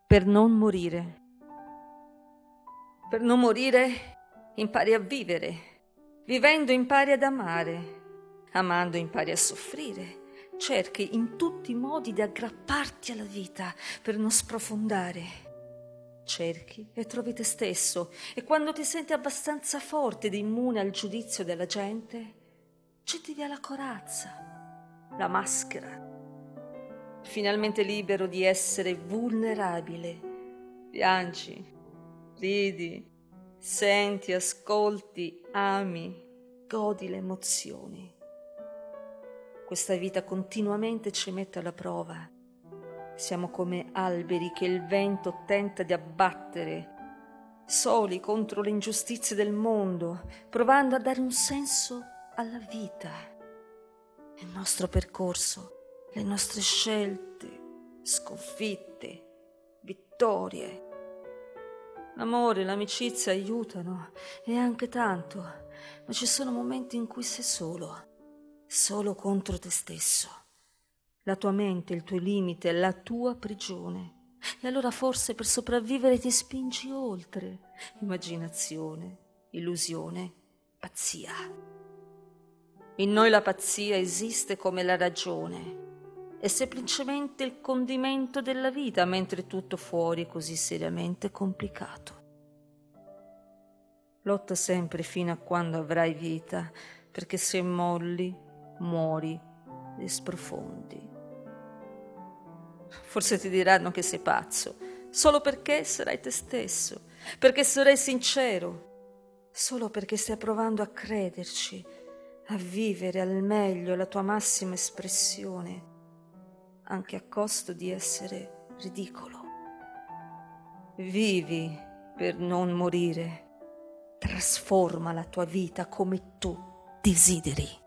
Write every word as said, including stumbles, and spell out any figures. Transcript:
Per non morire. Per non morire impari a vivere, vivendo impari ad amare, amando impari a soffrire, cerchi in tutti i modi di aggrapparti alla vita per non sprofondare. Cerchi e trovi te stesso e quando ti senti abbastanza forte ed immune al giudizio della gente, getti via la corazza, la maschera. Finalmente libero di essere vulnerabile, piangi, ridi, senti, ascolti, ami, godi le emozioni. Questa vita continuamente ci mette alla prova. Siamo come alberi che il vento tenta di abbattere, soli contro le ingiustizie del mondo, provando a dare un senso alla vita. Il nostro percorso, le nostre scelte, sconfitte, vittorie. L'amore, l'amicizia aiutano e anche tanto, ma ci sono momenti in cui sei solo, solo contro te stesso. La tua mente, il tuo limite, la tua prigione. E allora forse per sopravvivere ti spingi oltre. Immaginazione, illusione, pazzia. In noi la pazzia esiste come la ragione. È semplicemente il condimento della vita, mentre tutto fuori è così seriamente complicato. Lotta sempre fino a quando avrai vita, perché se molli, muori e sprofondi. Forse ti diranno che sei pazzo, solo perché sarai te stesso, perché sarai sincero, solo perché stai provando a crederci, a vivere al meglio la tua massima espressione, anche a costo di essere ridicolo. Vivi per non morire, trasforma la tua vita come tu desideri.